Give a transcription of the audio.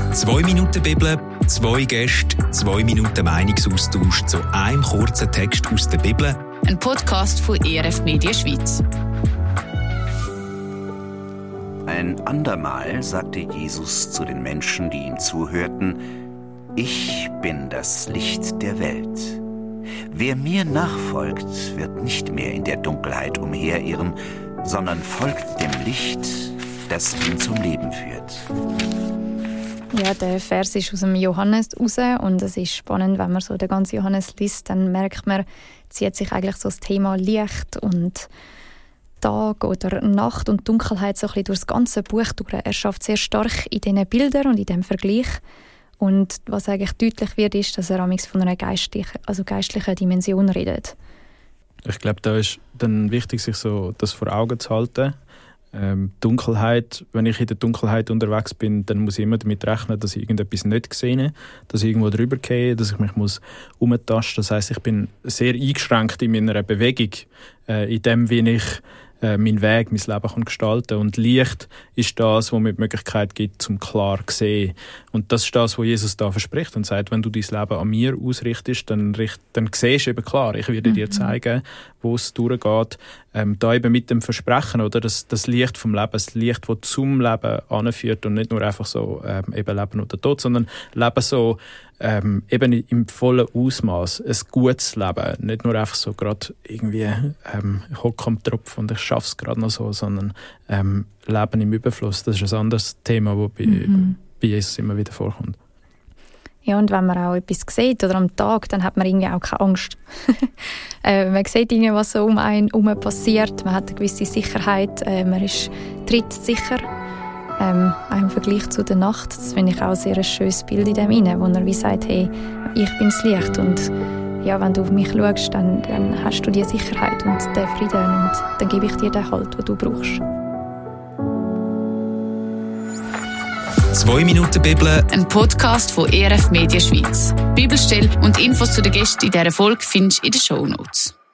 2 Minuten Bibel, 2 Gäste, 2 Minuten Meinungsaustausch zu einem kurzen Text aus der Bibel. Ein Podcast von ERF Media Schweiz. Ein andermal sagte Jesus zu den Menschen, die ihm zuhörten: Ich bin das Licht der Welt. Wer mir nachfolgt, wird nicht mehr in der Dunkelheit umherirren, sondern folgt dem Licht, das ihn zum Leben führt. Ja, der Vers ist aus dem Johannes raus und es ist spannend, wenn man so den ganzen Johannes liest, dann merkt man, zieht sich eigentlich so das Thema Licht und Tag oder Nacht und Dunkelheit so ein bisschen durch das ganze Buch durch. Er schafft sehr stark in diesen Bildern und in diesem Vergleich. Und was eigentlich deutlich wird, ist, dass er amigs von einer geistlichen Dimension redet. Ich glaube, da ist dann wichtig, sich so das vor Augen zu halten. Dunkelheit, wenn ich in der Dunkelheit unterwegs bin, dann muss ich immer damit rechnen, dass ich irgendetwas nicht sehe, dass ich irgendwo drüber gehe, dass ich mich umtasten muss. Das heisst, ich bin sehr eingeschränkt in meiner Bewegung, in dem, wie ich meinen Weg, mein Leben kann gestalten kann. Und Licht ist das, was mir die Möglichkeit gibt, zum klar zu sehen. Und das ist das, was Jesus da verspricht und sagt, wenn du dein Leben an mir ausrichtest, dann siehst du eben klar, ich werde dir zeigen, wo es durchgeht. Da eben mit dem Versprechen, oder das Licht vom Leben, das Licht, das zum Leben anführt und nicht nur einfach so eben Leben oder Tod, sondern Leben so eben im vollen Ausmaß, ein gutes Leben, nicht nur einfach so gerade irgendwie ich hocke am Tropf und ich schaffe es gerade noch so, sondern Leben im Überfluss. Das ist ein anderes Thema, das bei Jesus immer wieder vorkommt. Ja, und wenn man auch etwas sieht oder am Tag, dann hat man irgendwie auch keine Angst. Man sieht irgendwie, was so um einen herum passiert, man hat eine gewisse Sicherheit, man ist trittsicher. Im Vergleich zu der Nacht, das finde ich auch sehr ein schönes Bild in dem hinein, wo er wie sagt, hey, ich bin das Licht und ja, wenn du auf mich schaust, dann hast du die Sicherheit und den Frieden und dann gebe ich dir den Halt, den du brauchst. 2 Minuten Bibel, Ein Podcast von ERF Media Schweiz. Bibelstelle und Infos zu den Gästen in dieser Folge findest du in den Shownotes.